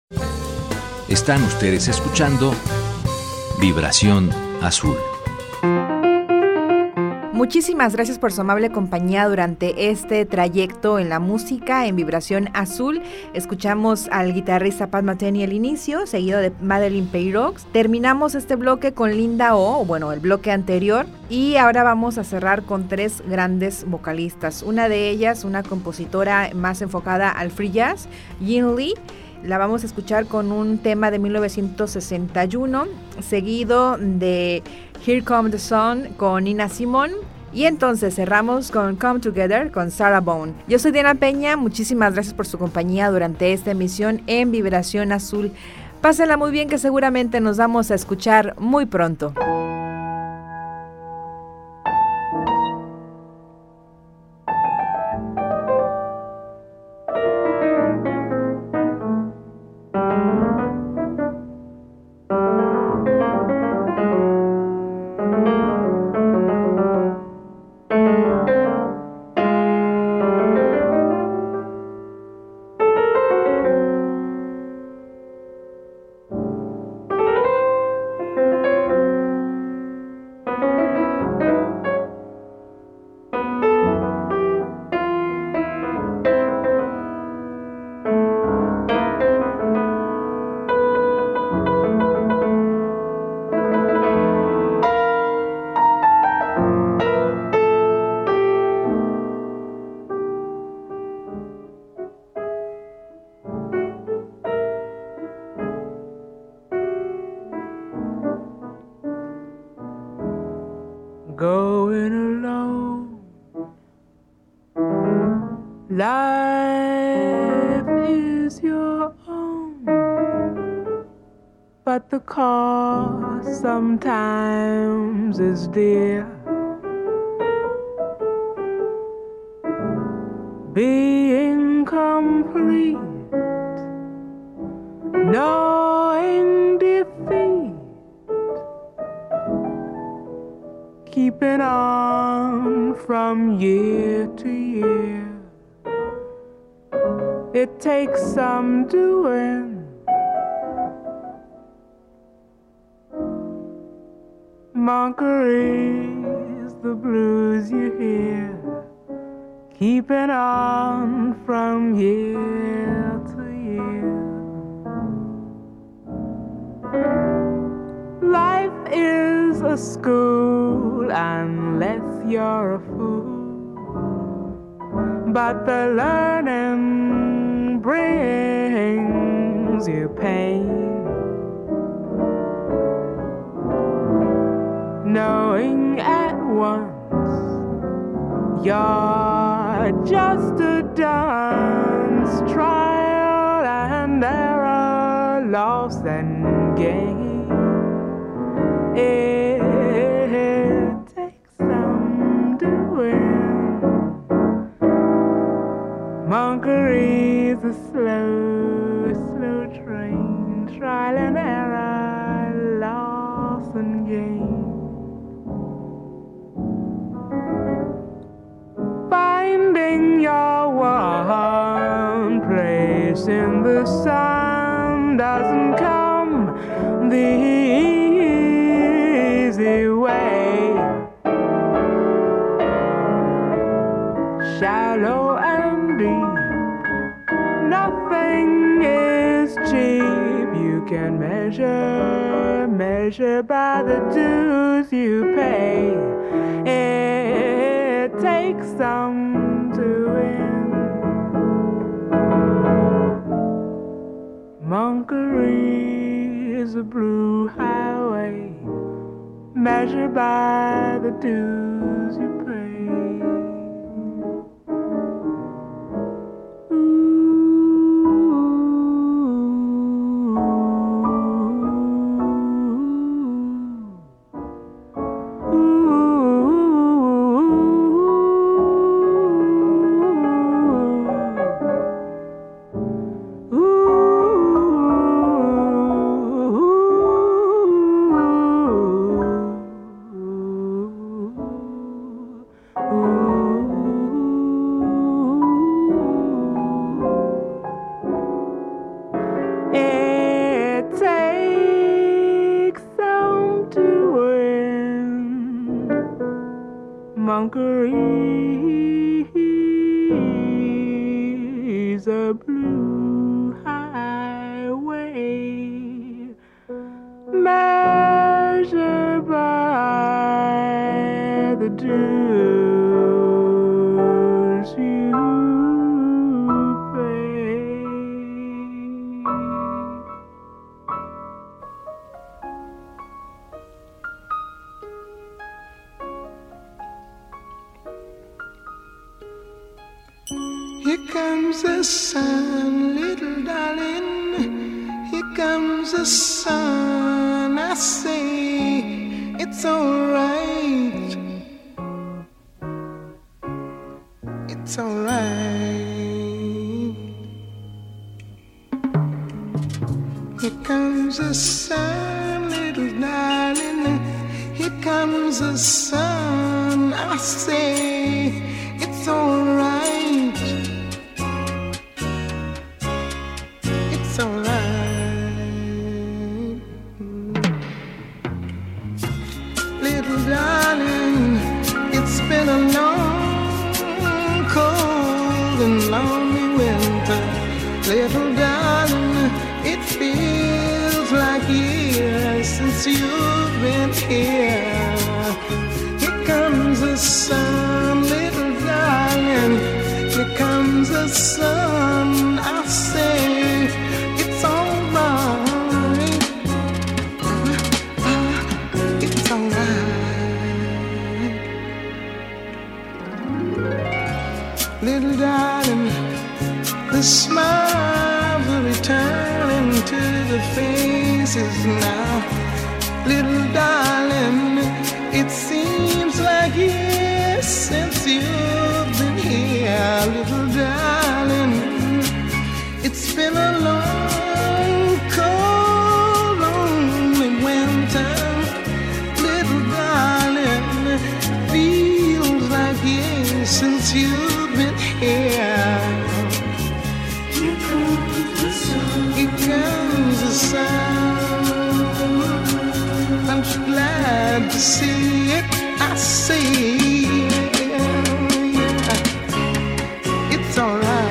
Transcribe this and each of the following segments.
Están ustedes escuchando Vibración Azul. Muchísimas gracias por su amable compañía durante este trayecto en la música en Vibración Azul. Escuchamos al guitarrista Pat Metheny al inicio, seguido de Madeleine Peyroux. Terminamos este bloque con Linda Oh, bueno, el bloque anterior. Y ahora vamos a cerrar con 3 grandes vocalistas. Una de ellas, una compositora más enfocada al free jazz, Yin Lee. La vamos a escuchar con un tema de 1961, seguido de Here Comes the Sun con Nina Simone. Y entonces cerramos con Come Together con Sarah Vaughan. Yo soy Diana Peña, muchísimas gracias por su compañía durante esta emisión en Vibración Azul. Pásenla muy bien, que seguramente nos vamos a escuchar muy pronto. Going alone, life is your own, but the cost sometimes is dear. Being complete, knowing defeat, keeping on from year to year. It takes some doing, Monkery's the blues you hear, keeping on from year to year. Life is a school unless you're a fool, but the learning brings you pain. Knowing at once you're just a dance, trial and error, loss and gain. It takes some doing. Monkery's a slow, slow train, trial and error, loss and gain. Finding your one place in the sun doesn't come the easy way. Shallow and deep, nothing is cheap. You can measure by the dues you pay. It takes some doing. Monkery is a blue highway, measured by the dues you pay. conquerors a blue highway measured by the dues you pay. Here comes the sun, little darling. Here comes the sun. I say it's alright. It's alright. Here comes the sun, little darling. Here comes the sun. I say it's alright. It's alright. Little darling, it's been a long, cold and lonely winter. Little darling, it feels like years since you've been here. Here comes the sun, little darling. Here comes the sun. I say it's alright. It's alright. Little darling, the smiles are returning to the faces now. Little darling, it seems like years since you've been here. Little darling, it's been a long, cold, lonely winter. Little darling, feels like years since you've been here. Here comes the sun. Here comes the sun. I'm so glad to see it. I see it. It's alright.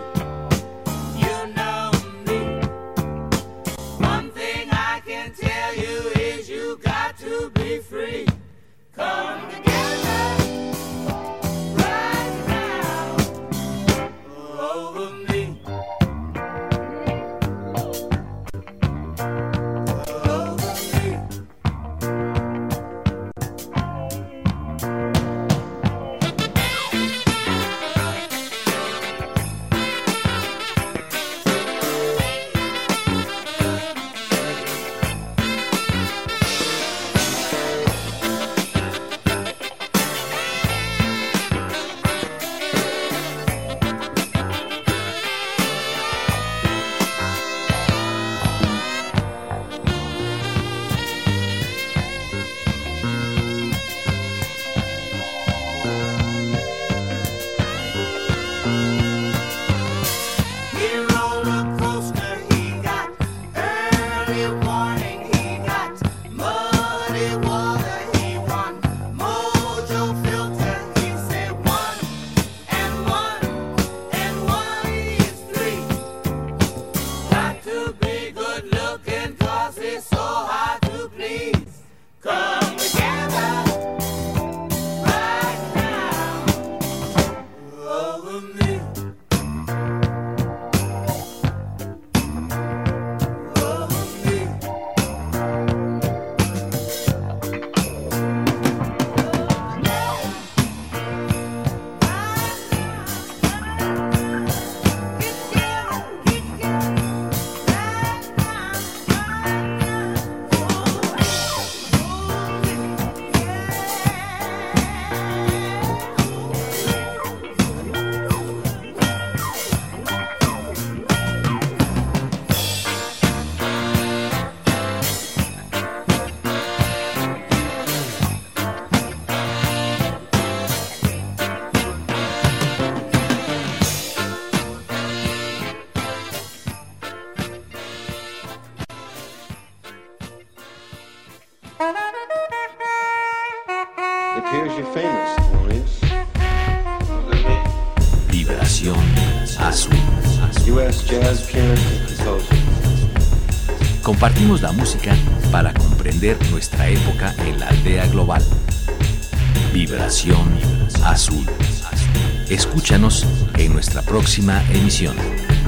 One thing I can tell Here's your famous, Maurice. Vibración Azul. U.S. jazz pianist and composer. Compartimos la música para comprender nuestra época en la aldea global. Vibración Azul. Escúchanos en nuestra próxima emisión.